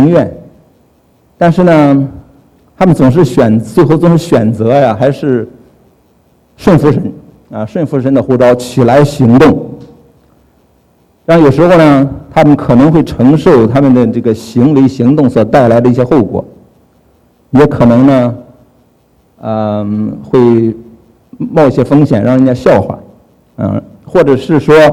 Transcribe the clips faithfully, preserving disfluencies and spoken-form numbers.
情愿，但是呢，他们总是选，最后总是选择呀，还是顺服神啊，顺服神的呼召，起来行动。然后有时候呢，他们可能会承受他们的这个行为行动所带来的一些后果，也可能呢，嗯，会冒一些风险，让人家笑话，嗯，或者是说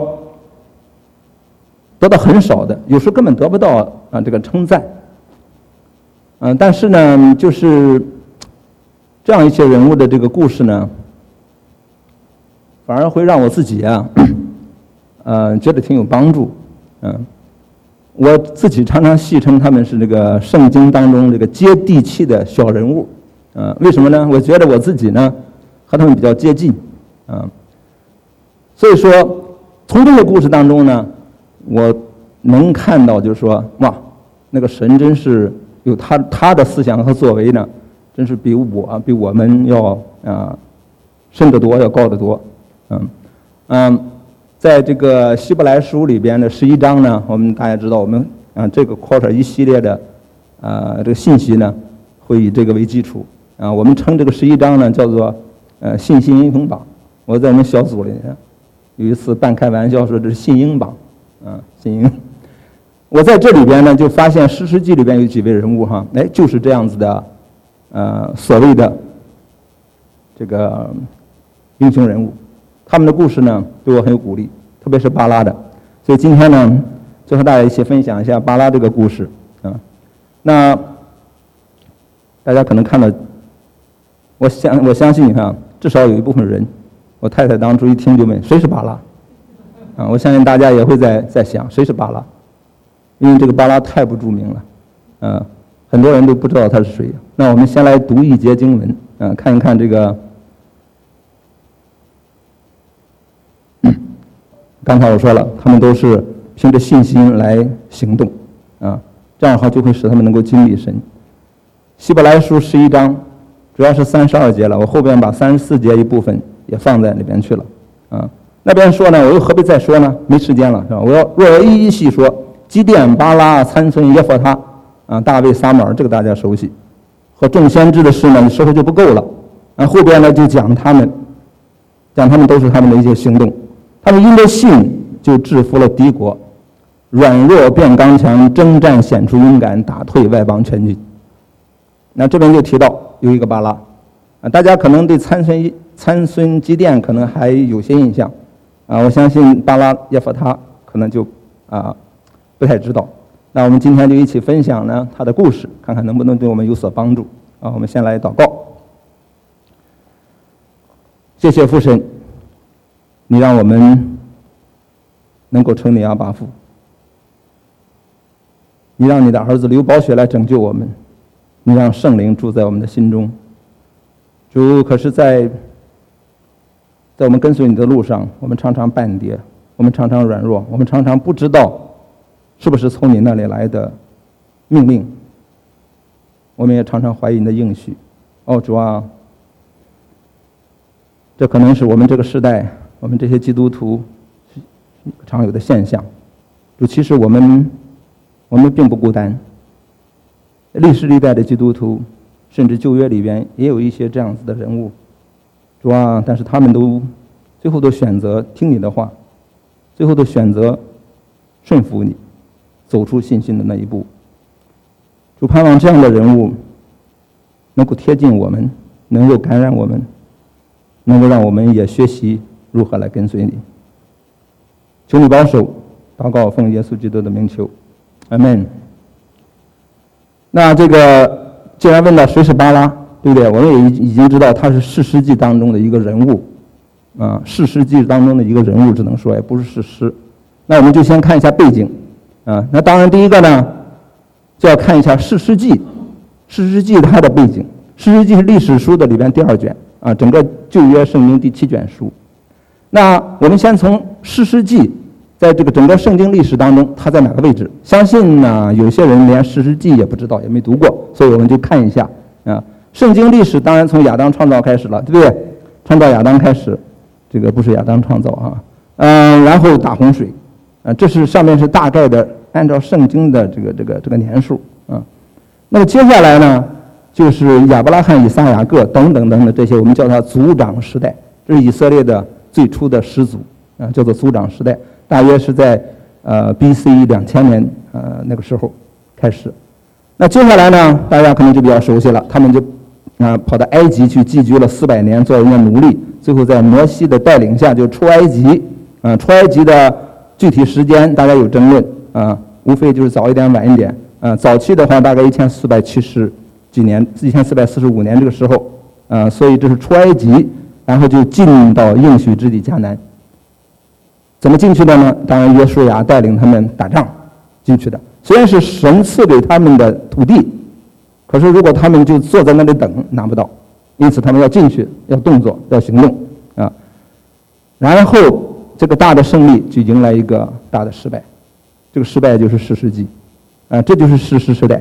得到很少的，有时候根本得不到啊这个称赞，嗯，但是呢，就是这样一些人物的这个故事呢，反而会让我自己啊。呃，觉得挺有帮助，嗯，我自己常常戏称他们是这个圣经当中这个接地气的小人物，嗯，为什么呢？我觉得我自己呢和他们比较接近，嗯，所以说从这个故事当中呢，我能看到就是说，哇，那个神真是有他他的思想和作为呢，真是比我比我们要啊、呃、深得多，要高得多，嗯嗯。在这个希伯来书里边的十一章呢，我们大家知道，我们啊这个 quarter 一系列的啊这个信息呢，会以这个为基础啊，我们称这个十一章呢叫做呃信心英雄榜。我在我们小组里有一次半开玩笑说这是信英榜，啊信英。我在这里边呢就发现诗诗记里边有几位人物哈，哎就是这样子的，呃所谓的这个英雄人物。他们的故事呢，对我很有鼓励，特别是巴拉的。所以今天呢，就和大家一起分享一下巴拉这个故事啊。那大家可能看到，我相我相信哈，至少有一部分人，我太太当初一听就问谁是巴拉啊。我相信大家也会在在想谁是巴拉，因为这个巴拉太不著名了，啊，很多人都不知道他是谁。那我们先来读一节经文，啊，看一看这个。刚才我说了，他们都是凭着信心来行动，啊，这样的话就会使他们能够经历神。希伯来书十一章，主要是三十二节了，我后边把三十四节一部分也放在里边去了，啊，那边说呢，我又何必再说呢？没时间了，是吧？我要若要一一细说，基甸、巴拉、参孙、耶弗他，啊，大卫、撒母耳，这个大家熟悉，和众先知的事呢，时候就不够了，啊，后边呢就讲他们，讲他们都是他们的一些行动。他们因着信就制服了敌国，软弱变刚强，征战显出勇敢，打退外邦全军。那这边就提到有一个巴拉，啊，大家可能对参孙参孙基甸可能还有些印象，啊，我相信巴拉耶弗他可能就啊不太知道。那我们今天就一起分享呢他的故事，看看能不能对我们有所帮助。啊，我们先来祷告。谢谢父神。你让我们能够称你阿爸父，你让你的儿子流宝血来拯救我们，你让圣灵住在我们的心中。主，可是在在我们跟随你的路上，我们常常绊跌，我们常常软弱，我们常常不知道是不是从你那里来的命令，我们也常常怀疑你的应许。哦，主啊，这可能是我们这个时代我们这些基督徒常有的现象，就其实我们我们并不孤单，历史历代的基督徒，甚至旧约里边也有一些这样子的人物，主啊，但是他们都最后都选择听你的话，最后都选择顺服你，走出信心的那一步。主，盼望这样的人物能够贴近我们，能够感染我们，能够让我们也学习如何来跟随你。求你保守，祷告奉耶稣基督的名求，阿们。那这个既然问到谁是巴拉，对不对？我们也已经知道他是士师记当中的一个人物，啊，士师记当中的一个人物，只能说也不是士师。那我们就先看一下背景，啊，那当然第一个呢，就要看一下士师记，士师记它的背景。士师记是历史书的里边第二卷，啊，整个旧约圣经第七卷书。那我们先从士师记在这个整个圣经历史当中它在哪个位置，相信呢有些人连士师记也不知道，也没读过，所以我们就看一下啊。圣经历史当然从亚当创造开始了，对不对？创造亚当开始，这个不是亚当创造啊，嗯，然后大洪水，啊，这是上面是大概的按照圣经的这个这个这个年数啊。那么接下来呢，就是亚伯拉罕、以撒、雅各等等等等这些，我们叫它族长时代，这是以色列的最初的始祖啊，叫做族长时代，大约是在呃 B C 两千年呃那个时候开始。那接下来呢，大家可能就比较熟悉了，他们就啊跑到埃及去寄居了四百年，做人家奴隶，最后在摩西的带领下就出埃及。啊，出埃及的具体时间大家有争论啊，无非就是早一点晚一点。啊，早期的话大概一千四百七十几年，一千四百四十五年这个时候，啊，所以这是出埃及，然后就进到应许之地迦南。怎么进去的呢？当然约书亚带领他们打仗进去的。虽然是神赐给他们的土地，可是如果他们就坐在那里等，拿不到，因此他们要进去，要动作，要行动啊。然后这个大的胜利就迎来一个大的失败，这个失败就是士师记。啊，这就是士师时代。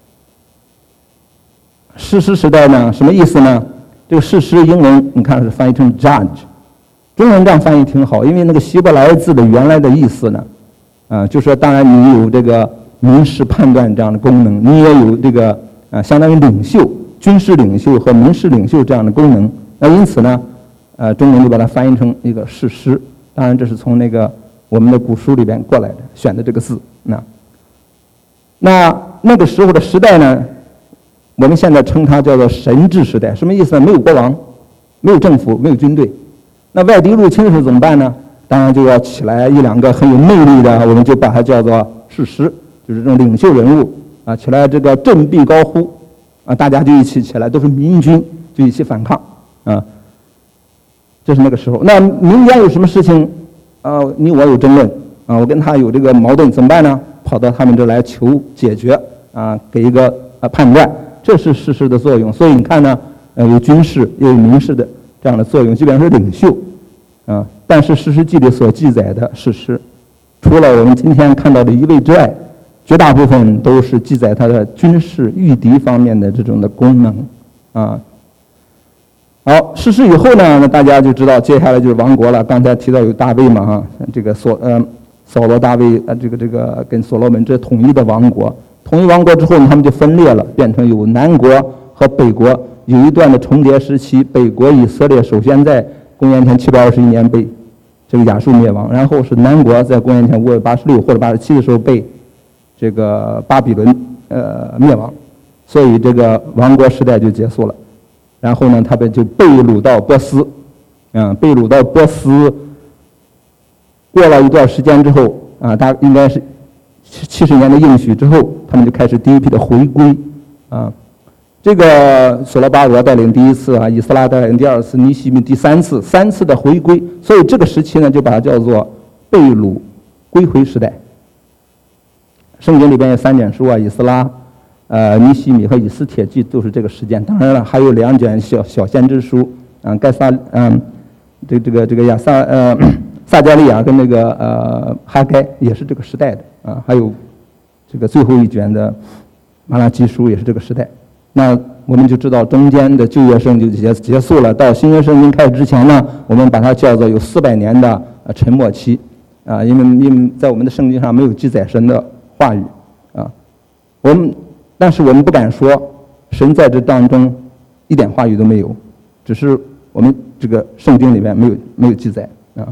士师时代呢，什么意思呢？这个士师英文你看是翻译成 judge， 中文这样翻译挺好，因为那个希伯来字的原来的意思呢，啊，就说当然你有这个民事判断这样的功能，你也有这个啊，相当于领袖、军事领袖和民事领袖这样的功能。那因此呢，呃，中文就把它翻译成一个士师。当然这是从那个我们的古书里边过来的，选的这个字。那那那个时候的时代呢，我们现在称它叫做神治时代。什么意思呢？没有国王，没有政府，没有军队。那外敌入侵的时候怎么办呢？当然就要起来一两个很有魅力的，我们就把它叫做士师，就是这种领袖人物啊，起来这个振臂高呼啊，大家就一起起来，都是民军，就一起反抗啊。这是那个时候。那民间有什么事情啊？你我有争论啊，我跟他有这个矛盾，怎么办呢？跑到他们这来求解决啊，给一个啊判断，这是士师的作用。所以你看呢，呃，有军事又有民事的这样的作用，基本上是领袖啊。但是士师记里所记载的士师，除了我们今天看到的一位之外，绝大部分都是记载他的军事御敌方面的这种的功能啊。好，士师以后呢，那大家就知道接下来就是亡国了。刚才提到有大卫嘛，哈，这个所呃。扫罗、大卫呃，这个这个跟所罗门这统一的王国，统一王国之后呢，他们就分裂了，变成有南国和北国，有一段的重叠时期。北国以色列首先在公元前七百二十一年被这个亚述灭亡，然后是南国在公元前五百八十六或者八十七的时候被这个巴比伦呃灭亡，所以这个王国时代就结束了。然后呢，他们就被掳到波斯，嗯，被掳到波斯。过了一段时间之后啊，大应该是七十年的应许之后，他们就开始第一批的回归啊。这个所罗巴伯带领第一次啊，以斯拉带领第二次，尼希米第三次，三次的回归。所以这个时期呢，就把它叫做被掳归回时代。圣经里边有三卷书啊，以斯拉、呃尼希米和以斯帖记都是这个时间。当然了，还有两卷小小先知书啊，盖撒嗯，这这个这个亚撒呃。撒迦利亚跟那个呃哈该也是这个时代的啊，还有这个最后一卷的马拉基书也是这个时代。那我们就知道中间的旧约圣经就结结束了，到新约圣经开始之前呢，我们把它叫做有四百年的呃沉默期啊，因为因为在我们的圣经上没有记载神的话语啊，我们但是我们不敢说神在这当中一点话语都没有，只是我们这个圣经里面没有没有记载啊。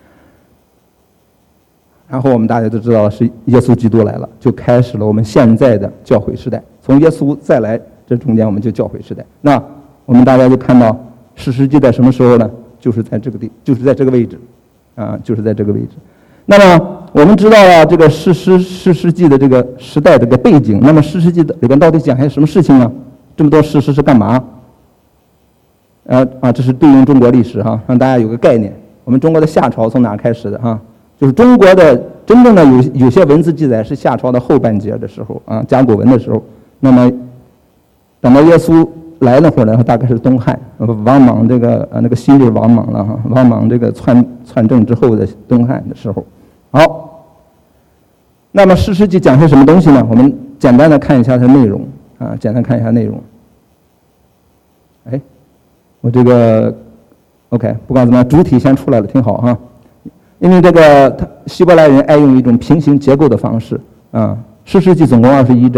然后我们大家都知道是耶稣基督来了，就开始了我们现在的教会时代。从耶稣再来，这中间我们就教会时代。那我们大家就看到士师记在什么时候呢？就是在这个地，就是在这个位置，啊，就是在这个位置。那么我们知道了这个士师士师记的这个时代这个背景。那么士师记的里边到底讲些什么事情呢？这么多士师是干嘛？呃啊，这是对应中国历史哈，让大家有个概念。我们中国的夏朝从哪开始的哈？就是中国的真正的有有些文字记载是夏朝的后半截的时候啊，甲骨文的时候。那么等到耶稣来那会儿呢，大概是东汉，王莽这个呃那个新就是王莽了哈，王莽这个篡篡政之后的东汉的时候。好，那么士师记讲些什么东西呢？我们简单的看一下它的内容啊，简单看一下内容。哎，我这个 OK， 不管怎么样，主体先出来了，挺好哈。因为这个希伯来人爱用一种平行结构的方式啊，士师记总共二十一章，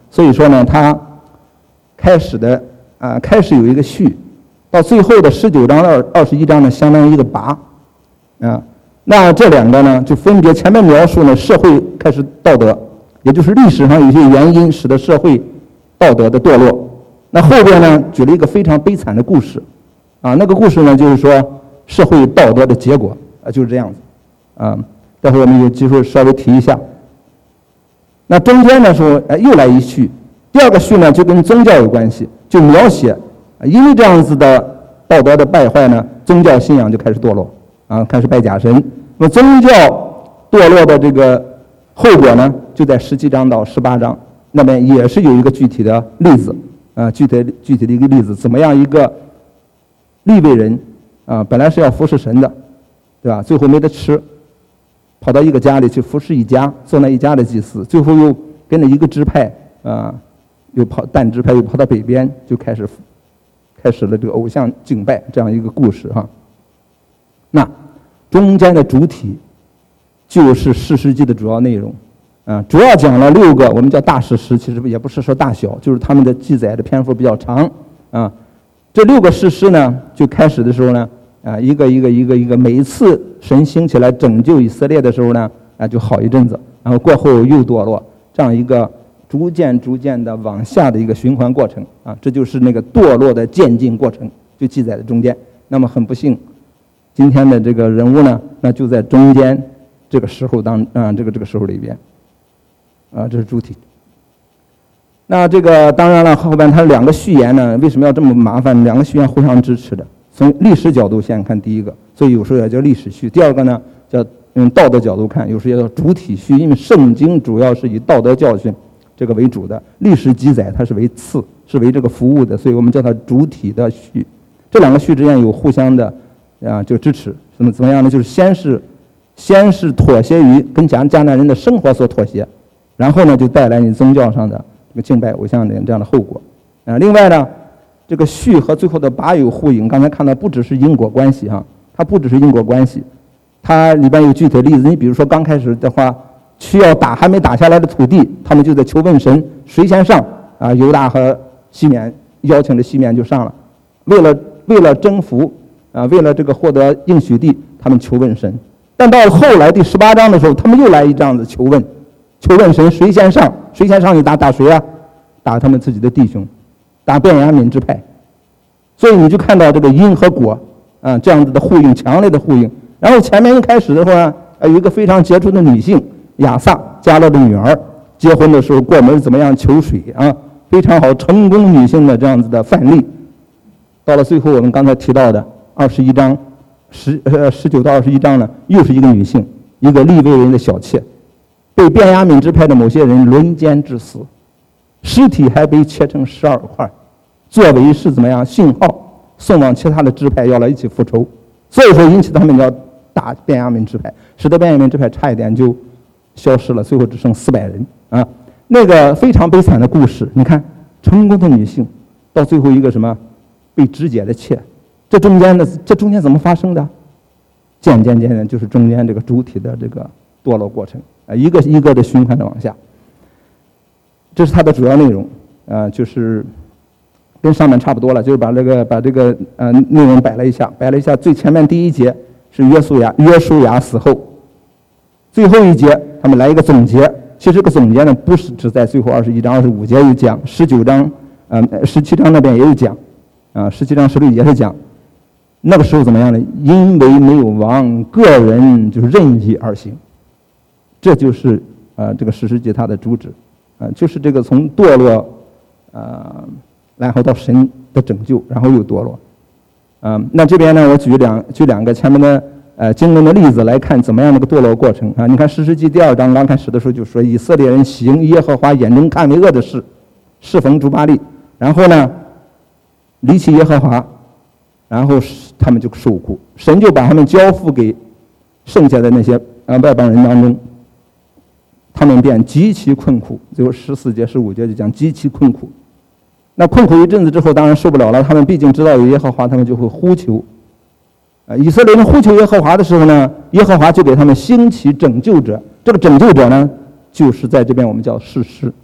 所以说呢，它开始的啊、呃，开始有一个序，到最后的十九章到二十一章呢，相当于一个拔啊。那这两个呢，就分别前面描述呢社会开始道德，也就是历史上有些原因使得社会道德的堕落。那后边呢，举了一个非常悲惨的故事啊，那个故事呢，就是说社会道德的结果啊，就是这样子啊。待会儿我们有机会稍微提一下。那中间的时候，哎，又来一序。第二个序呢，就跟宗教有关系，就描写，因为这样子的道德的败坏呢，宗教信仰就开始堕落，啊，开始拜假神。那么宗教堕落的这个后果呢，就在十七章到十八章，那边也是有一个具体的例子，啊，具体具体的一个例子，怎么样一个利未人，啊，本来是要服侍神的，对吧？最后没得吃。跑到一个家里去服侍一家，做那一家的祭司，最后又跟着一个支派啊，又跑但支派又跑到北边，就开始开始了这个偶像敬拜这样一个故事哈。那中间的主体就是士师记的主要内容啊，主要讲了六个我们叫大事实，其实也不是说大小，就是他们的记载的篇幅比较长啊。这六个士师呢，就开始的时候呢。啊，一个一个一个一个，每一次神兴起来拯救以色列的时候呢，啊，就好一阵子，然后过后又堕落，这样一个逐渐逐渐的往下的一个循环过程啊，这就是那个堕落的渐进过程，就记载在中间。那么很不幸，今天的这个人物呢，那就在中间这个时候当啊，这个这个时候里边，啊，这是主体。那这个当然了，后边它两个序言呢，为什么要这么麻烦？两个序言互相支持的。从历史角度先看第一个，所以有时候也叫历史序。第二个呢，叫用道德角度看，有时候也叫主体序，因为圣经主要是以道德教训这个为主的，历史记载它是为次，是为这个服务的，所以我们叫它主体的序。这两个序之间有互相的啊，就支持。怎么怎么样呢？就是先是先是妥协于跟迦迦南人的生活所妥协，然后呢就带来你宗教上的这个敬拜偶像的这样的后果啊。另外呢。这个序和最后的拔有互应，刚才看到不只是因果关系哈，它不只是因果关系，它里边有具体的例子。你比如说刚开始的话，需要打还没打下来的土地，他们就在求问神谁先上啊？犹大和西缅邀请着西缅就上了，为了为了征服啊，为了这个获得应许地，他们求问神。但到后来第十八章的时候，他们又来一这样子求问，求问神谁先上？谁先上去打打谁啊？打他们自己的弟兄。打便雅悯支派，所以你就看到这个因和果啊这样子的呼应，强烈的呼应。然后前面一开始的话，有一个非常杰出的女性亚萨，加勒的女儿，结婚的时候过门怎么样求水啊，非常好，成功女性的这样子的范例。到了最后，我们刚才提到的二十一章十呃十九到二十一章呢，又是一个女性，一个利未人的小妾，被便雅悯支派的某些人轮奸致死，尸体还被切成十二块。作为是怎么样信号送往其他的支派要来一起复仇，所以说引起他们要打便雅悯支派，使得便雅悯支派差一点就消失了，最后只剩四百人啊。那个非常悲惨的故事，你看成功的女性到最后一个什么被肢解的妾，这中间的这中间怎么发生的？渐渐渐渐就是中间这个主体的这个堕落过程啊，一个一个的循环的往下。这是它的主要内容啊，就是跟上面差不多了，就是把这个把这个呃内容摆了一下，摆了一下。最前面第一节是约书亚约书亚死后，最后一节他们来一个总结。其实这个总结呢，不是只在最后二十一章、二十五节有讲，十九章、呃十七章那边也有讲，啊，十七章十六也是讲。那个时候怎么样呢？因为没有王，个人就任意而行，这就是呃这个士师记它的主旨，啊、呃，就是这个从堕落，呃。然后到神的拯救，然后又堕落，啊、呃，那这边呢，我举两举两个前面的呃经文的例子来看怎么样的一个堕落过程啊。你看士师记第二章刚开始的时候就说以色列人行耶和华眼中看为恶的事，侍奉诸巴力，然后呢离弃耶和华，然后他们就受苦，神就把他们交付给剩下的那些呃外邦人当中，他们便极其困苦。最后十四节十五节就讲极其困苦。那困苦一阵子之后，当然受不了了。他们毕竟知道有耶和华，他们就会呼求。呃，以色列人呼求耶和华的时候呢，耶和华就给他们兴起拯救者。这个拯救者呢，就是在这边我们叫士师，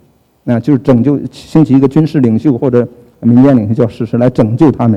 那就是拯救，兴起一个军事领袖或者民间领袖叫士师来拯救他们。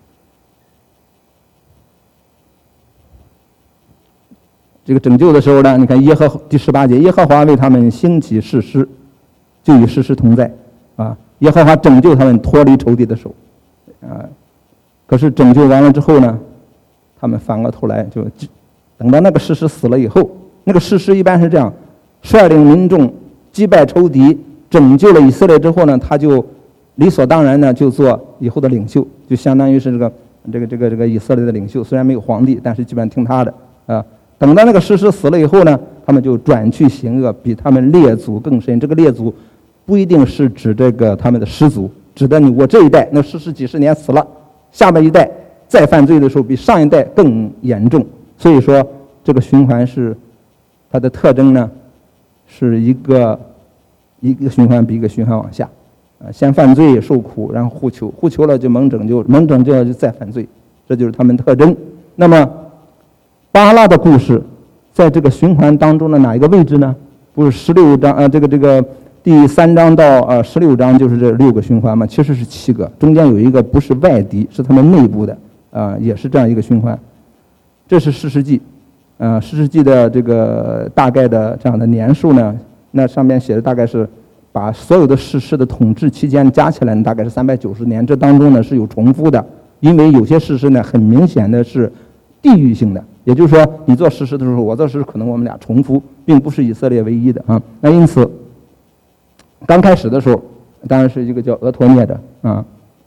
这个拯救的时候呢，你看耶和第十八节，耶和华为他们兴起士师，就与士师同在啊。耶和华拯救他们脱离仇敌的手啊。可是拯救完了之后呢，他们反过头来就等到那个士师死了以后，那个士师一般是这样，率领民众击败仇敌，拯救了以色列之后呢，他就理所当然呢就做以后的领袖，就相当于是这个这个这个这个以色列的领袖，虽然没有皇帝，但是基本上听他的啊。等到那个士师死了以后呢，他们就转去行恶，比他们列祖更深。这个列祖不一定是指这个他们的始祖，指的你我这一代，那士师几十年死了，下面一代再犯罪的时候比上一代更严重。所以说这个循环是它的特征呢，是一个一个循环比一个循环往下啊，先犯罪受苦，然后互求，互求了就蒙拯救，蒙拯救了就再犯罪，这就是他们特征。那么巴拉的故事在这个循环当中的哪一个位置呢？不是十六章呃，这个这个第三章到呃十六章就是这六个循环嘛，其实是七个，中间有一个不是外敌，是他们内部的啊、呃，也是这样一个循环。这是士师记，呃，士师记的这个大概的这样的年数呢，那上面写的大概是把所有的士师的统治期间加起来大概是三百九十年，这当中呢是有重复的，因为有些士师呢很明显的是地域性的。也就是说，你做士师的时候，我做士师可能我们俩重复，并不是以色列唯一的啊。那因此，刚开始的时候，当然是一个叫俄陀涅的啊。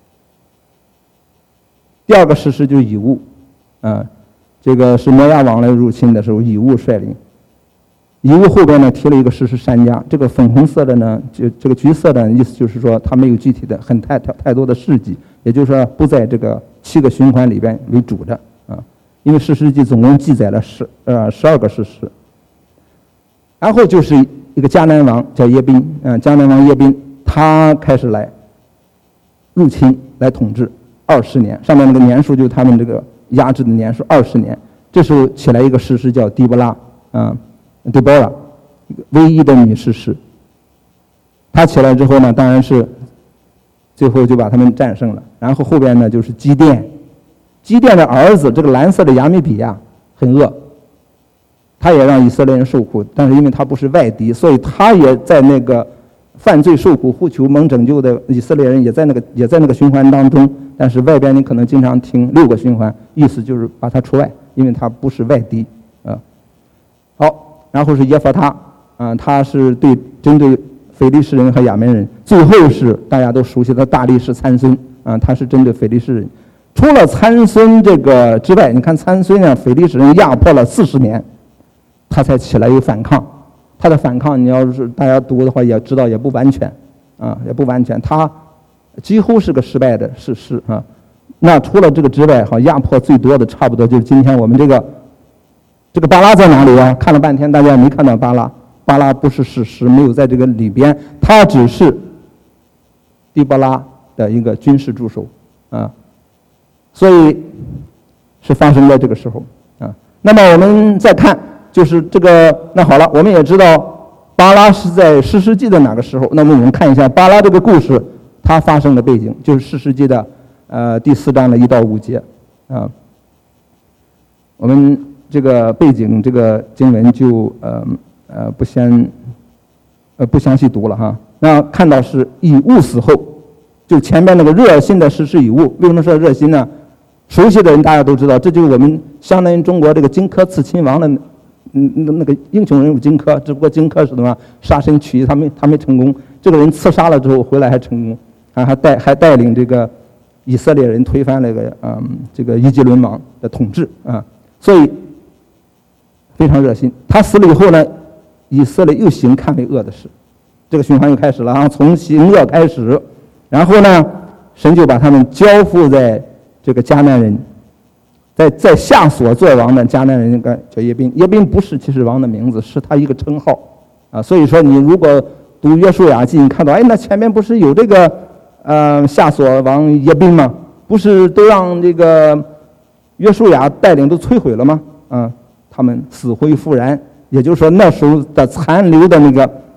第二个士师就是以物，啊，这个是摩押王来入侵的时候，以物率领。以物后边呢提了一个士师珊迦，这个粉红色的呢，就这个橘色的意思就是说，它没有具体的很太太多的事迹，也就是说不在这个七个循环里边为主的啊。因为士师记总共记载了十呃十二个士师，然后就是一个迦南王叫耶宾，嗯、呃，迦南王耶宾他开始来入侵来统治二十年，上面那个年数就是他们这个压制的年数二十年。这时候起来一个士师叫狄波拉，啊、呃，狄波拉，唯一的女士师。她起来之后呢，当然是最后就把他们战胜了。然后后边呢就是基甸。基甸的儿子这个蓝色的亚米比亚很恶，他也让以色列人受苦，但是因为他不是外敌，所以他也在那个犯罪受苦呼求蒙拯救的以色列人也在那个也在那个循环当中。但是外边你可能经常听六个循环，意思就是把他除外，因为他不是外敌啊。好，然后是耶弗他啊，他是对针对非利士人和亚门人。最后是大家都熟悉的大力士参孙啊，他是针对非利士人。除了参孙这个之外，你看参孙呢，非利士人压迫了四十年，他才起来有反抗。他的反抗，你要是大家读的话，也知道也不完全，啊，也不完全。他几乎是个失败的士师啊。那除了这个之外，哈，压迫最多的差不多就是今天我们这个这个巴拉在哪里啊？看了半天，大家没看到巴拉。巴拉不是士师，没有在这个里边，他只是狄波拉的一个军事助手啊。所以是发生在这个时候啊。那么我们再看，就是这个，那好了，我们也知道巴拉是在士师记的哪个时候？那么我们看一下巴拉这个故事，它发生的背景就是士师记的呃第四章的一到五节啊。我们这个背景这个经文就呃呃不先呃不详细读了哈。那看到是以物死后，就前面那个热心的士师以物，为什么说热心呢？熟悉的人大家都知道，这就是我们相当于中国这个荆轲刺秦王的，嗯，那那个英雄人物荆轲，只不过荆轲是什么杀身取义，他没他没成功。这个人刺杀了之后回来还成功，啊，还带还带领这个以色列人推翻了个嗯这个伊基伦王的统治啊，所以非常热心。他死了以后呢，以色列又行看为恶的事，这个循环又开始了啊，从行恶开始，然后呢，神就把他们交付在这个迦南人，在在夏所做王的迦南人，个叫耶宾。耶宾不是其实王的名字，是他一个称号啊。所以说，你如果读约书亚记，你看到，哎，那前面不是有这个呃夏所王耶宾吗？不是都让这个约书亚带领都摧毁了吗？啊，他们死灰复燃。也就是说，那时候的残留的那个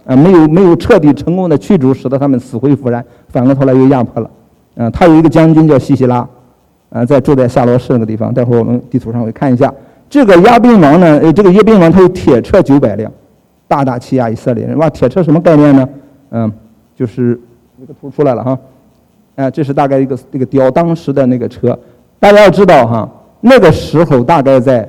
啊，没有没有彻底成功的驱逐，使得他们死灰复燃，反过头来又压迫了。啊，他有一个将军叫西西拉，啊，在住在夏罗士那个地方，待会儿我们地图上会看一下。这个亚宾王呢，呃，这个耶宾王他有铁车九百辆，大大欺压以色列人。哇，铁车什么概念呢？嗯，就是这个图出来了哈，啊，这是大概一个这个雕当时的那个车。大家要知道哈，那个时候大概在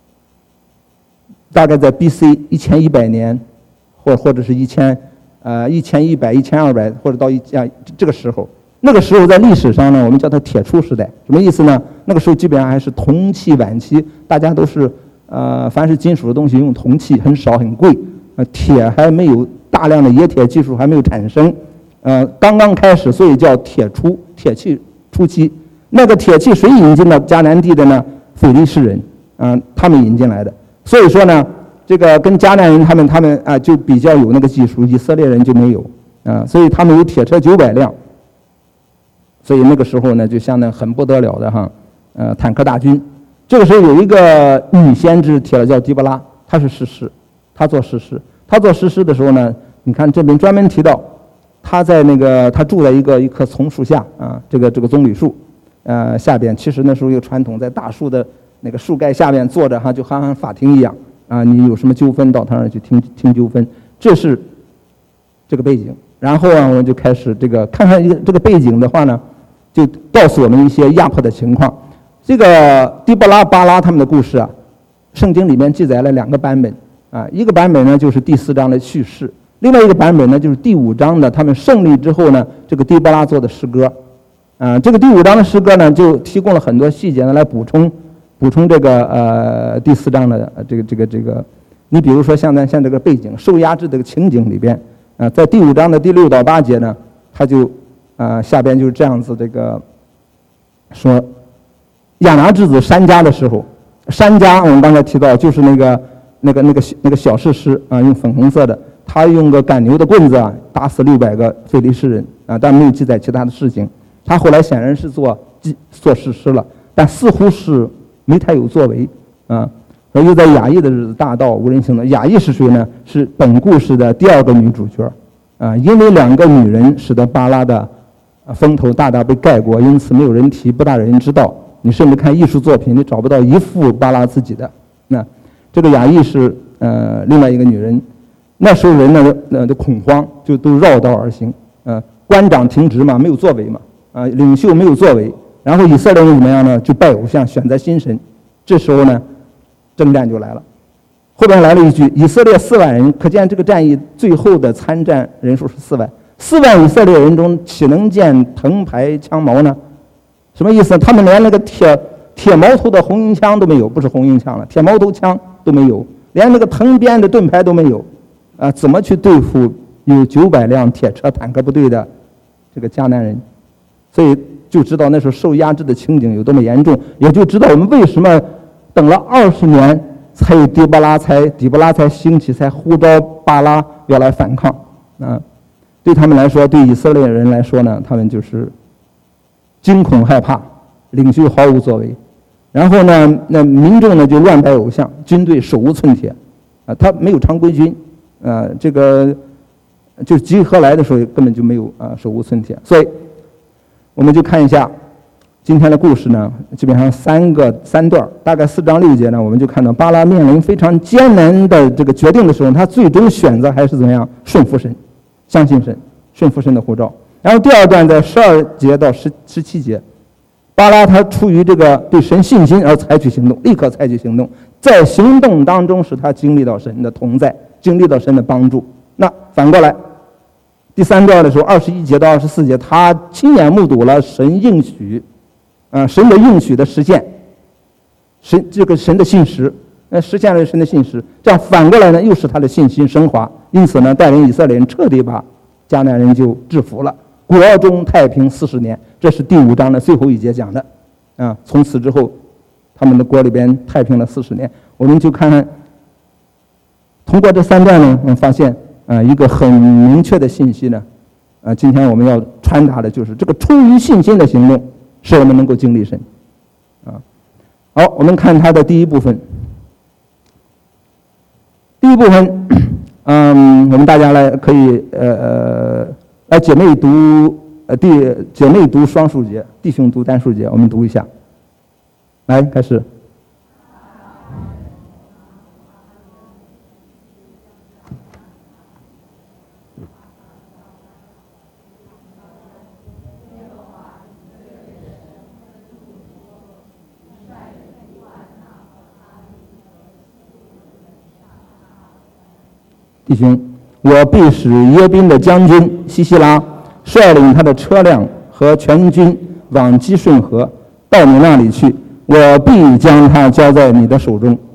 大概在 B C 一千一百年，或或者是一千呃一千一百、一千二百，或者到一啊这个时候，那个时候在历史上呢，我们叫它铁杵时代。什么意思呢？那个时候基本上还是铜器晚期，大家都是呃凡是金属的东西用铜器，很少很贵，呃铁还没有大量的冶铁技术还没有产生，呃刚刚开始，所以叫铁杵铁器初期。那个铁器谁引进到迦南地的呢？腓力士人，嗯、呃，他们引进来的。所以说呢，这个跟迦南人他们他们啊、呃、就比较有那个技术，以色列人就没有啊、呃，所以他们有铁车九百辆。所以那个时候呢，就相当很不得了的哈，呃，坦克大军。这个时候有一个女先知，提了叫狄波拉，她是士师，她做士师。她做士师的时候呢，你看这边专门提到，她在那个她住在一个一棵丛树下啊，这个这个棕榈树。呃，下边其实那时候有传统，在大树的那个树盖下面坐着哈，就好像法庭一样啊。你有什么纠纷到他那儿去听听纠纷，这是这个背景。然后啊，我们就开始这个看看这个背景的话呢，就告诉我们一些压迫的情况。这个狄波拉、巴拉他们的故事啊，圣经里面记载了两个版本啊，一个版本呢就是第四章的叙事，另外一个版本呢就是第五章的他们胜利之后呢，这个狄波拉做的诗歌。啊，这个第五章的诗歌呢，就提供了很多细节呢，来补充补充这个呃第四章的这个这个这个。你比如说像咱像这个背景受压制这个情景里边，啊，在第五章的第六到八节呢，他就啊下边就是这样子这个说，亚拿之子珊迦的时候，珊迦我们刚才提到就是那个那个那个那个小士师啊，用粉红色的，他用个赶牛的棍子啊打死六百个非利士人啊，但没有记载其他的事情。他后来显然是做做士师了，但似乎是没太有作为啊。而又在雅意的日子大道无人行动。雅意是谁呢？是本故事的第二个女主角啊，因为两个女人使得巴拉的风头大大被盖过，因此没有人提，不大有人知道。你甚至看艺术作品，你找不到一幅巴拉自己的。那这个雅意是呃另外一个女人，那时候人呢呃都恐慌，就都绕道而行，呃官长停职嘛，没有作为嘛。啊，领袖没有作为，然后以色列人怎么样呢？就拜偶像，选择新神。这时候呢，征战就来了。后边来了一句：以色列四万人，可见这个战役最后的参战人数是四万。四万以色列人中，岂能见藤牌枪矛呢？什么意思？他们连那个铁铁矛头的红缨枪都没有，不是红缨枪了，铁矛头枪都没有，连那个藤编的盾牌都没有。啊，怎么去对付有九百辆铁车坦克部队的这个迦南人？所以就知道那时候受压制的情景有多么严重，也就知道我们为什么等了二十年才有狄波拉才狄波拉才兴起，才呼召巴拉要来反抗啊！对他们来说，对以色列人来说呢，他们就是惊恐害怕，领袖毫无作为，然后呢，那民众呢就乱拜偶像，军队手无寸铁啊，他没有常规军啊，这个就集合来的时候根本就没有啊手无寸铁，所以。我们就看一下今天的故事呢，基本上三个三段，大概四章六节呢，我们就看到巴拉面临非常艰难的这个决定的时候，他最终选择还是怎么样？顺服神，相信神，顺服神的呼召。然后第二段在十二节到十十七节，巴拉他出于这个对神信心而采取行动，立刻采取行动，在行动当中使他经历到神的同在，经历到神的帮助。那反过来。第三段的时候，二十一节到二十四节，他亲眼目睹了神应许，啊、呃，神的应许的实现，神这个神的信实，呃，实现了神的信实。这样反过来呢，又使他的信心升华。因此呢，带领以色列人彻底把迦南人就制服了，国中太平四十年。这是第五章的最后一节讲的，啊，从此之后，他们的国里边太平了四十年。我们就看看，通过这三段呢，我们发现。啊，一个很明确的信息呢，啊，今天我们要传达的就是这个出于信心的行动，使我们能够经历神。啊，好，我们看它的第一部分。第一部分， 嗯，我们大家来可以呃呃，来姐妹读呃弟姐妹读双数节，弟兄读单数节，我们读一下。来，开始。弟兄，我必使耶宾的将军西西拉率领他的车辆和全军往基顺河到你那里去，我必将他交在你的手中。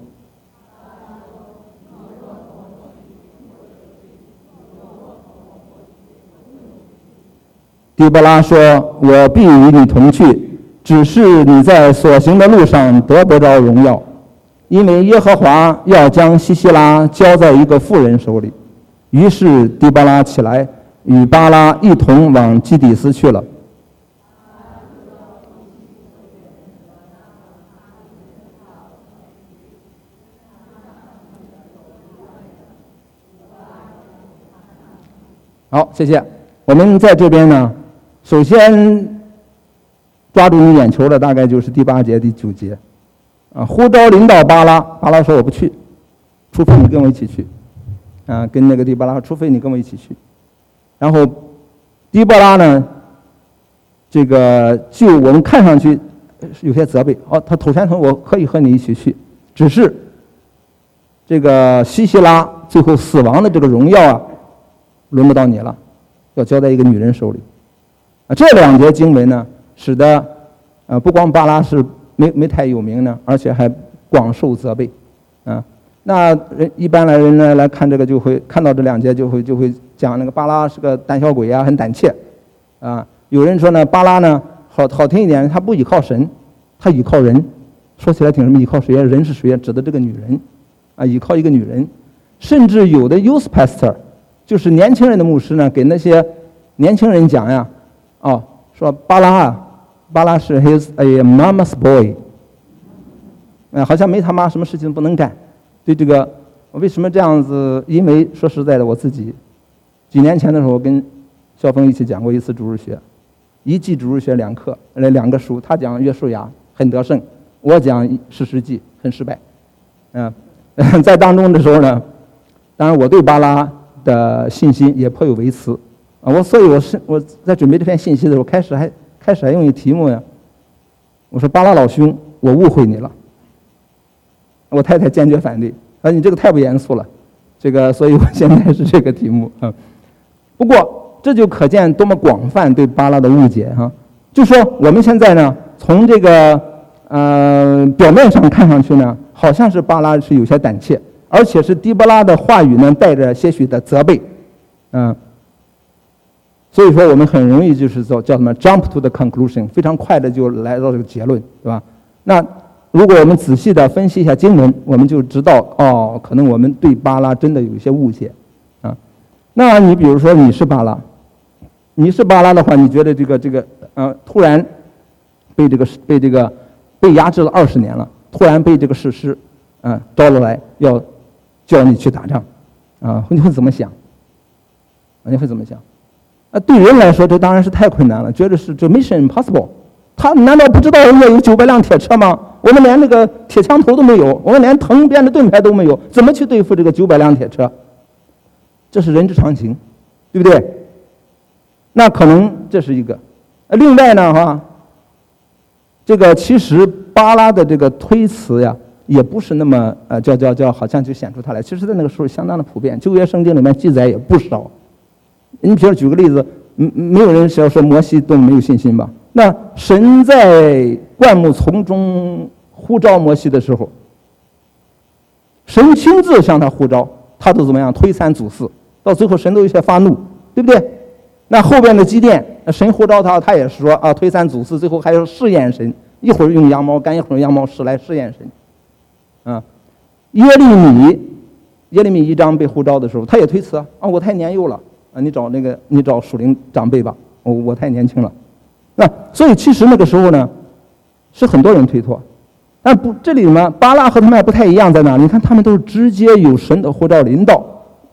底波拉说：“我必与你同去，只是你在所行的路上得不着荣耀。”因为耶和华要将西西拉交在一个妇人手里，于是底波拉起来，与巴拉一同往基底斯去了。好，谢谢。我们在这边呢，首先抓住你眼球的大概就是第八节、第九节。啊，呼召领导巴拉，巴拉说我不去，除非你跟我一起去。啊，跟那个底波拉，除非你跟我一起去。然后底波拉呢，这个就我们看上去有些责备。哦，他头先说我可以和你一起去，只是这个西西拉最后死亡的这个荣耀啊，轮不到你了，要交在一个女人手里。啊，这两节经文呢，使得呃不光巴拉是没没太有名呢，而且还广受责备，啊，那人一般来人呢来看这个就会看到这两节就会就会讲那个巴拉是个胆小鬼啊，很胆怯，啊，有人说呢巴拉呢好好听一点，他不依靠神，他依靠人，说起来挺什么依靠谁啊？人是谁啊？指的这个女人，啊，依靠一个女人，甚至有的 youth pastor 就是年轻人的牧师呢，给那些年轻人讲呀，哦，说巴拉啊。巴拉是 his a mama's boy， 呃，好像没他妈什么事情不能干。对这个，我为什么这样子？因为说实在的，我自己几年前的时候跟肖峰一起讲过一次主日学，一季主日学两课，呃，两个书，他讲约书亚很得胜，我讲士师记很失败。嗯、呃，在当中的时候呢，当然我对巴拉的信心也颇有微词啊，我所以我是我在准备这篇信息的时候，开始还。开始还用一题目呀，我说巴拉老兄，我误会你了。我太太坚决反对，啊，你这个太不严肃了，这个，所以我现在是这个题目啊。不过这就可见多么广泛对巴拉的误解哈、啊。就说我们现在呢，从这个呃表面上看上去呢，好像是巴拉是有些胆怯，而且是底波拉的话语呢带着些许的责备，嗯、啊。所以说，我们很容易就是叫叫什么 jump to the conclusion， 非常快的就来到这个结论，对吧？那如果我们仔细的分析一下经文，我们就知道，哦，可能我们对巴拉真的有一些误解，啊。那你比如说你是巴拉，你是巴拉的话，你觉得这个这个呃，突然被这个被这个被压制了二十年了，突然被这个士师啊招了来，要叫你去打仗，啊，你会怎么想？你会怎么想？啊，对人来说，这当然是太困难了，觉得是这 mission impossible。他难道不知道人家有九百辆铁车吗？我们连那个铁枪头都没有，我们连藤编的盾牌都没有，怎么去对付这个九百辆铁车？这是人之常情，对不对？那可能这是一个。另外呢，哈，这个其实巴拉的这个推辞呀，也不是那么呃叫叫叫，好像就显出他来。其实，在那个时候相当的普遍，旧约圣经里面记载也不少。你比如举个例子，嗯，没有人要说摩西都没有信心吧？那神在灌木丛中呼召摩西的时候，神亲自向他呼召，他都怎么样推三阻四，到最后神都有些发怒，对不对？那后边的基甸，神呼召他，他也是说啊推三阻四，最后还要试验神，一会儿用羊毛干，一会儿用羊毛石来试验神。啊，耶利米，耶利米一章被呼召的时候，他也推辞啊，我太年幼了。啊，你找那个，你找属灵长辈吧，我我太年轻了，那所以其实那个时候呢，是很多人推脱，但不这里呢，巴拉和他们还不太一样在哪？你看他们都是直接有神的呼召领导，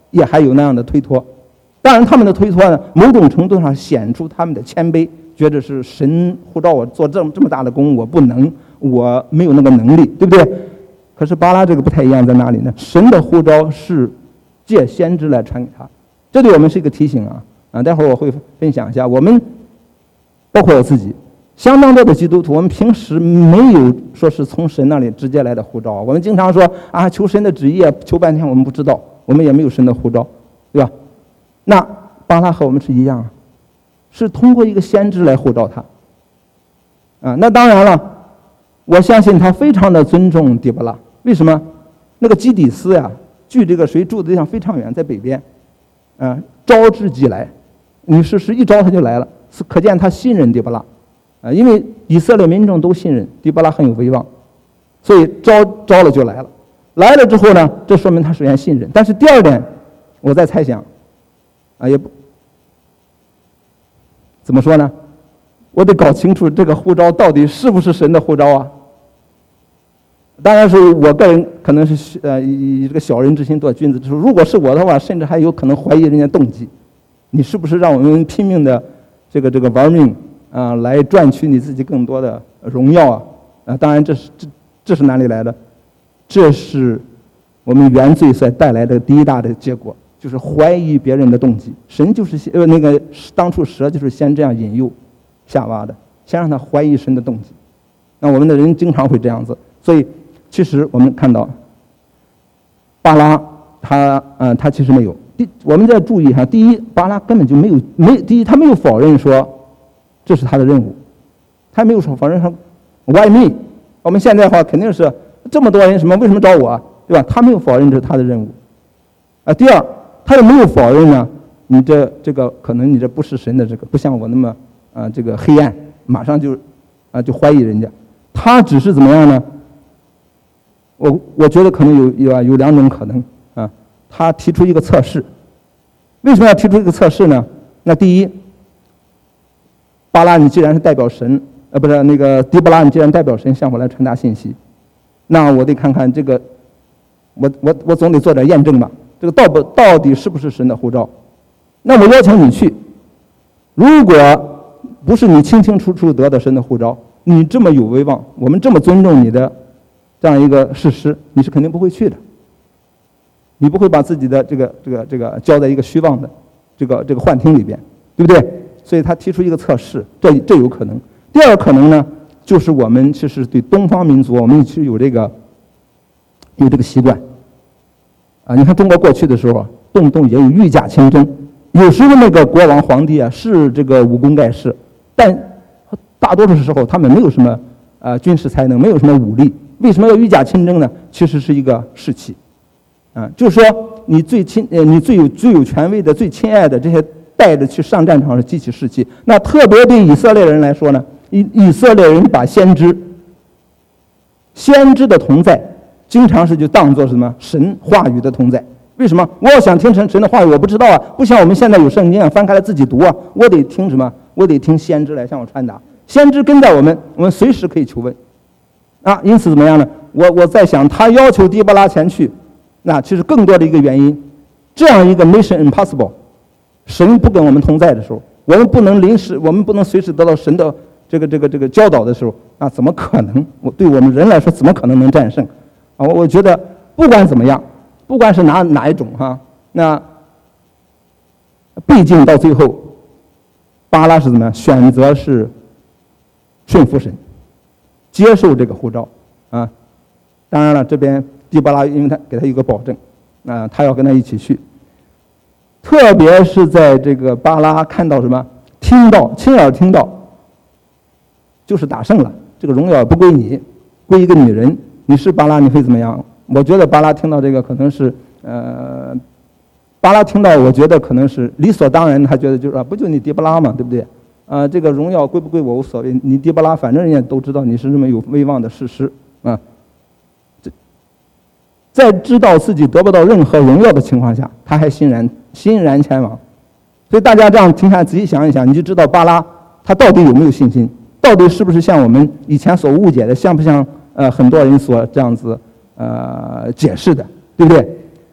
也还有那样的推脱。当然他们的推脱呢，某种程度上显出他们的谦卑，觉得是神呼召我做这么这么大的工，我不能，我没有那个能力，对不对？可是巴拉这个不太一样，在哪里呢？神的呼召是借先知来传给他，这对我们是一个提醒啊啊！待会儿我会分享一下，我们包括我自己，相当多的基督徒，我们平时没有说是从神那里直接来的呼召，我们经常说啊，求神的旨意，求半天我们不知道，我们也没有神的呼召，对吧？那巴拉和我们是一样，是通过一个先知来呼召他啊。那当然了，我相信他非常的尊重底波拉。为什么？那个基底斯呀，距这个谁住的地方非常远，在北边，啊，招之即来，你是是一招他就来了，是可见他信任底波拉，啊，因为以色列民众都信任底波拉很有威望，所以招招了就来了。来了之后呢，这说明他首先信任。但是第二点，我在猜想，啊，也不怎么说呢？我得搞清楚这个呼召到底是不是神的呼召啊。当然是我个人可能是呃以这个小人之心度君子之术。如果是我的话，甚至还有可能怀疑人家动机，你是不是让我们拼命的这个这个玩命啊、呃，来赚取你自己更多的荣耀啊？啊，当然这是这这是哪里来的？这是我们原罪所带来的第一大的结果，就是怀疑别人的动机。神就是呃那个当初蛇就是先这样引诱夏娃的，先让他怀疑神的动机。那我们的人经常会这样子，所以。其实我们看到，巴拉他呃他其实没有。第我们再注意哈，第一，巴拉根本就没有没第一他没有否认说这是他的任务，他没有说否认说 why me。我们现在的话肯定是这么多人什么为什么找我，对吧？他没有否认这是他的任务。啊，第二，他也没有否认呢，你这这个可能你这不是神的这个，不像我那么啊、呃、这个黑暗，马上就啊、呃、就怀疑人家。他只是怎么样呢？我我觉得可能有有啊有两种可能啊，他提出一个测试。为什么要提出一个测试呢？那第一，巴拉你既然是代表神，呃不是那个底波拉你既然代表神向我来传达信息，那我得看看这个，我我我总得做点验证吧，这个到不到底是不是神的呼召？那我邀请你去，如果不是你清清楚楚得到神的呼召，你这么有威望，我们这么尊重你的。这样一个事实，你是肯定不会去的。你不会把自己的这个这个这个交在一个虚妄的这个这个幻听里边，对不对？所以他提出一个测试，这这有可能。第二个可能呢，就是我们其实对东方民族，我们其实有这个有这个习惯啊。你看中国过去的时候，动不动也有御驾亲征，有时候那个国王皇帝啊是这个武功盖世，但大多数时候他们没有什么呃军事才能，没有什么武力。为什么要御驾亲征呢？其实是一个士气，啊，就是说你最亲呃你最有最有权威的、最亲爱的这些带着去上战场是激起士气。那特别对以色列人来说呢，以以色列人把先知、先知的同在，经常是就当作什么神话语的同在。为什么？我要想听神神的话语，我不知道啊，不像我们现在有圣经啊，翻开来自己读啊，我得听什么？我得听先知来向我传达。先知跟在我们，我们随时可以求问。啊，因此怎么样呢？我我在想，他要求底波拉前去，那其实更多的一个原因，这样一个 mission impossible， 神不跟我们同在的时候，我们不能临时，我们不能随时得到神的这个这个这个教导的时候，啊，怎么可能？我对我们人来说，怎么可能能战胜？啊，我我觉得不管怎么样，不管是哪哪一种哈、啊，那毕竟到最后，巴拉是怎么样？选择是顺服神。接受这个呼召啊，当然了，这边底波拉因为他给他一个保证啊，他要跟他一起去。特别是在这个巴拉看到什么，听到亲耳听到，就是打胜了，这个荣耀不归你，归一个女人。你是巴拉，你会怎么样？我觉得巴拉听到这个可能是呃，巴拉听到，我觉得可能是理所当然，他觉得就是啊，不就你底波拉嘛，对不对？啊，这个荣耀归不归我无所谓，你底波拉反正人家都知道你是这么有威望的事实啊。这在知道自己得不到任何荣耀的情况下，他还欣然欣然前往。所以大家这样停下来仔细想一想，你就知道巴拉他到底有没有信心，到底是不是像我们以前所误解的，像不像呃很多人所这样子呃解释的，对不对？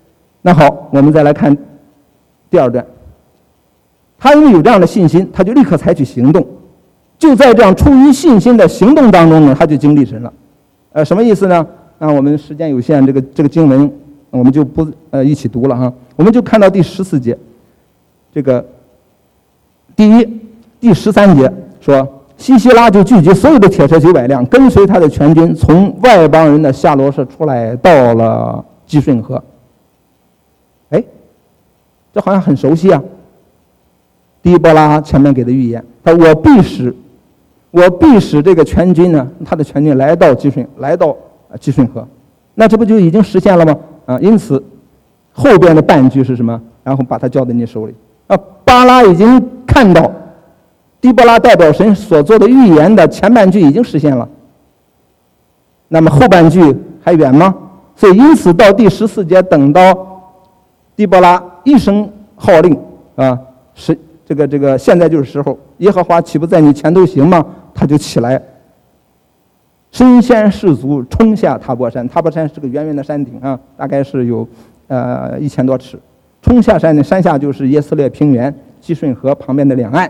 那好，我们再来看第二段。他因为有这样的信心，他就立刻采取行动。就在这样出于信心的行动当中呢，他就经历神了。呃，什么意思呢？那我们时间有限，这个这个经文我们就不呃一起读了哈。我们就看到第十四节，这个第一第十三节说，西西拉就聚集所有的铁车九百辆，跟随他的全军，从外邦人的夏罗舍出来，到了基顺河。哎，这好像很熟悉啊。狄波拉前面给的预言，他我必使我必使这个全军呢，他的全军来到基顺，来到基顺河，那这不就已经实现了吗？啊，因此后边的半句是什么？然后把他交在你手里啊。巴拉已经看到狄波拉代表神所做的预言的前半句已经实现了，那么后半句还远吗？所以因此到第十四节，等到狄波拉一声号令啊，是这个这个现在就是时候，耶和华岂不在你前头行吗？他就起来，身先士卒，冲下塔伯山。塔伯山是个圆圆的山顶啊，大概是有呃一千多尺。冲下山的山下就是耶斯列平原，基顺河旁边的两岸。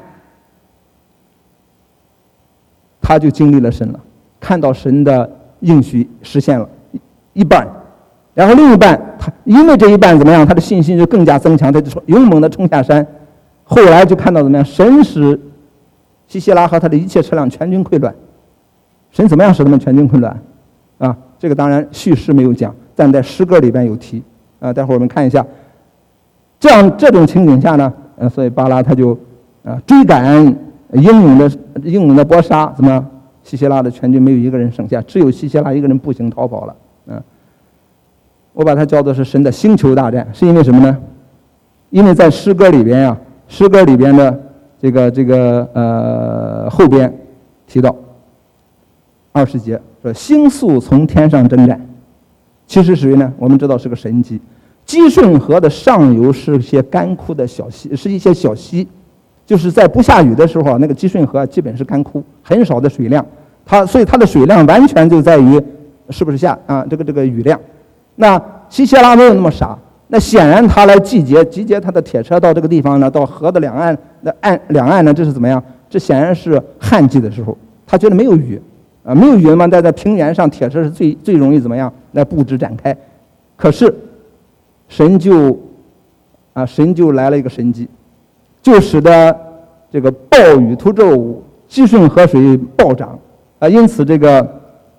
他就经历了神了，看到神的应许实现了一半，然后另一半，他因为这一半怎么样，他的信心就更加增强，他就勇猛地冲下山。后来就看到怎么样，神使西西拉和他的一切车辆全军溃乱。神怎么样使他们全军溃乱？啊，这个当然叙事没有讲，但在诗歌里边有提。啊，待会儿我们看一下。这样这种情景下呢，呃，所以巴拉他就啊追赶英勇的英勇的波沙，怎么样？西西拉的全军没有一个人剩下，只有西西拉一个人步行逃跑了。嗯、啊，我把它叫做是神的星球大战，是因为什么呢？因为在诗歌里边呀、啊。诗歌里边的这个这个呃后边提到二十节说星宿从天上征战，其实属于呢，我们知道是个神迹。基顺河的上游是一些干枯的小溪，是一些小溪，就是在不下雨的时候，那个基顺河基本是干枯，很少的水量。它所以它的水量完全就在于是不是下啊这个这个雨量。那西西拉没有那么傻。那显然他来集结集结他的铁车到这个地方呢，到河的两岸的岸两岸呢，这是怎么样？这显然是旱季的时候，他觉得没有雨啊，没有雨嘛，在在平原上铁车是最最容易怎么样来布置展开。可是神就啊神就来了一个神迹，就使得这个暴雨突骤，基顺河水暴涨啊，因此这个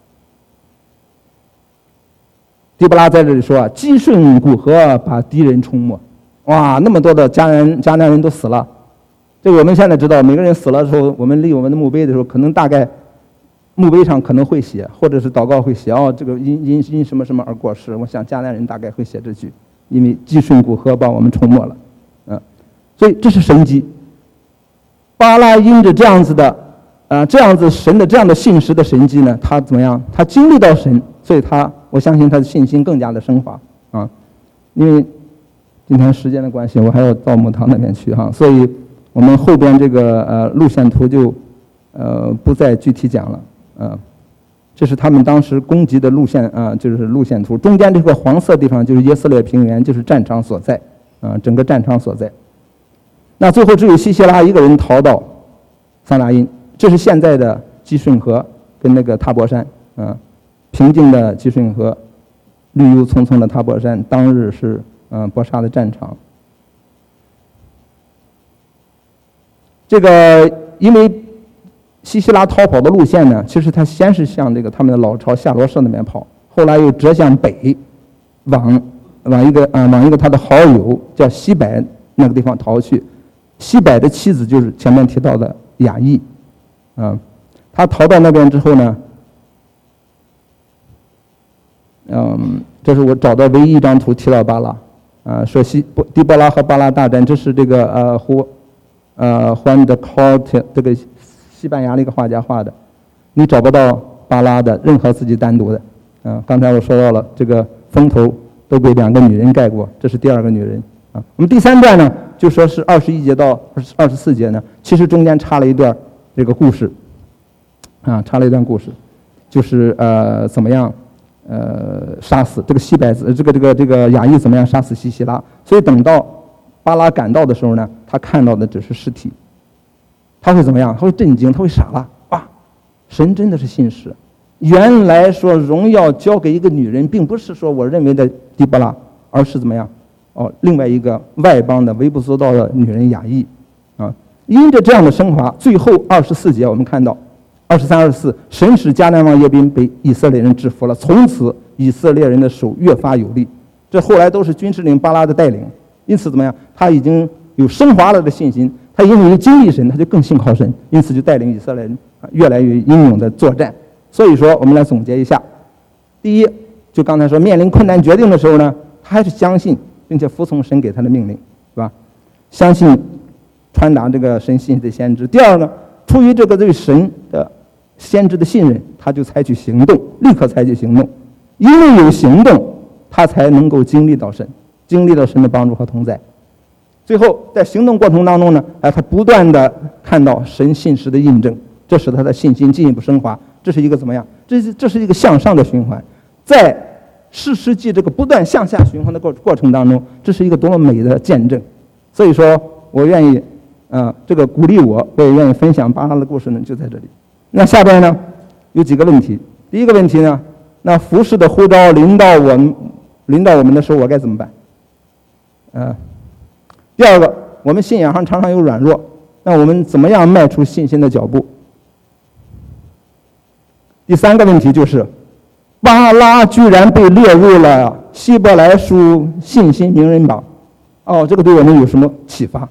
狄波拉在这里说啊，基顺古河把敌人冲没，哇，那么多的迦南迦南人都死了。这个我们现在知道，每个人死了的时候，我们立我们的墓碑的时候，可能大概墓碑上可能会写，或者是祷告会写哦，这个因因因什么什么而过世。我想迦南人大概会写这句，因为基顺古河把我们冲没了，嗯，所以这是神迹。巴拉因着这样子的啊、呃，这样子神的这样的信实的神迹呢，他怎么样？他经历到神，所以他。我相信他的信心更加的升华啊，因为今天时间的关系，我还要到母堂那边去哈，所以我们后边这个呃路线图就呃不再具体讲了啊。这是他们当时攻击的路线啊，就是路线图。中间这个黄色地方就是耶斯列平原，就是战场所在啊，整个战场所在。那最后只有西西拉一个人逃到撒拿因，这是现在的基顺河跟那个塔伯山啊。平静的基顺河，绿油葱葱的塔伯山，当日是嗯、呃、波沙的战场。这个因为西西拉逃跑的路线呢，其实他先是向这个他们的老巢夏罗舍那边跑，后来又折向北，往往一个啊、呃、往一个他的好友叫西柏那个地方逃去。西柏的妻子就是前面提到的雅意，啊，他逃到那边之后呢。嗯，这是我找到唯一一张图提到巴拉，啊，说西狄波拉和巴拉大战，这是这个呃胡呃Juan de Corte这个西班牙的一个画家画的，你找不到巴拉的任何自己单独的，啊，刚才我说到了这个风头都被两个女人盖过，这是第二个女人啊。我们第三段呢，就说是二十一节到二十四节呢，其实中间插了一段这个故事，啊，插了一段故事，就是呃怎么样？ 呃杀死这个西百子，这个这个这个雅亿怎么样杀死西西拉？所以等到巴拉赶到的时候呢，他看到的只是尸体，他会怎么样？他会震惊，他会傻了，哇！神真的是信实。原来说荣耀交给一个女人，并不是说我认为的狄波拉，而是怎么样？哦，另外一个外邦的微不足道的女人雅亿，啊，因着这样的升华，最后二十四节我们看到，二十三、二十四，神使迦南王耶宾被以色列人制服了，从此以色列人的手越发有力。这后来都是军事领巴拉的带领，因此怎么样？他已经有升华了的信心，他因为经历神，他就更信靠神，因此就带领以色列人啊越来越英勇的作战。所以说，我们来总结一下：第一，就刚才说面临困难决定的时候呢，他还是相信并且服从神给他的命令，是吧？相信传达这个神信息的先知。第二呢，出于这个对神的先知的信任，他就采取行动，立刻采取行动，因为有行动，他才能够经历到神，经历到神的帮助和同在。最后，在行动过程当中呢，哎，他不断的看到神信实的印证，这使他的信心进一步升华。这是一个怎么样？这是这是一个向上的循环，在士师记这个不断向下循环的过过程当中，这是一个多么美的见证。所以说我愿意，呃，这个鼓励我，我也愿意分享巴拉的故事呢，就在这里。那下边呢，有几个问题。第一个问题呢，那服侍的呼召临到我们，临到我们的时候，我该怎么办？呃，第二个，我们信仰上常常有软弱，那我们怎么样迈出信心的脚步？第三个问题就是，巴拉居然被列入了希伯来书信心名人榜，哦，这个对我们有什么启发？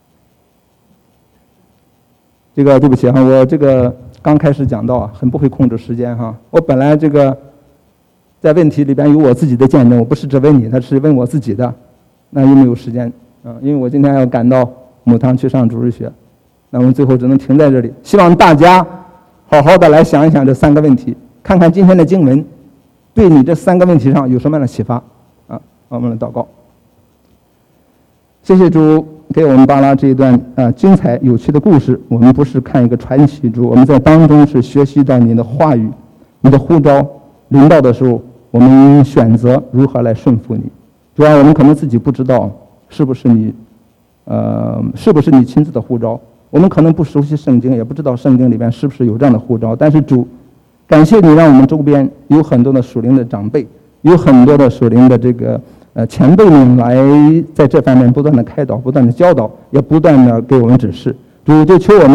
这个对不起哈，我这个刚开始讲到啊，很不会控制时间哈。我本来这个在问题里边有我自己的见证，我不是只问你，他是问我自己的，那又没有时间啊，因为我今天要赶到母堂去上主日学，那我们最后只能停在这里。希望大家好好的来想一想这三个问题，看看今天的经文对你这三个问题上有什么样的启发啊？我们来祷告。谢谢主给我们巴拉这一段啊精彩有趣的故事。我们不是看一个传奇，主，我们在当中是学习到你的话语，你的呼召临到的时候，我们选择如何来顺服你。主要我们可能自己不知道是不是你，呃，是不是你亲自的呼召。我们可能不熟悉圣经，也不知道圣经里边是不是有这样的呼召。但是主，感谢你让我们周边有很多的属灵的长辈，有很多的属灵的这个呃前辈们来在这方面不断的开导，不断的教导，也不断的给我们指示。主，就求我们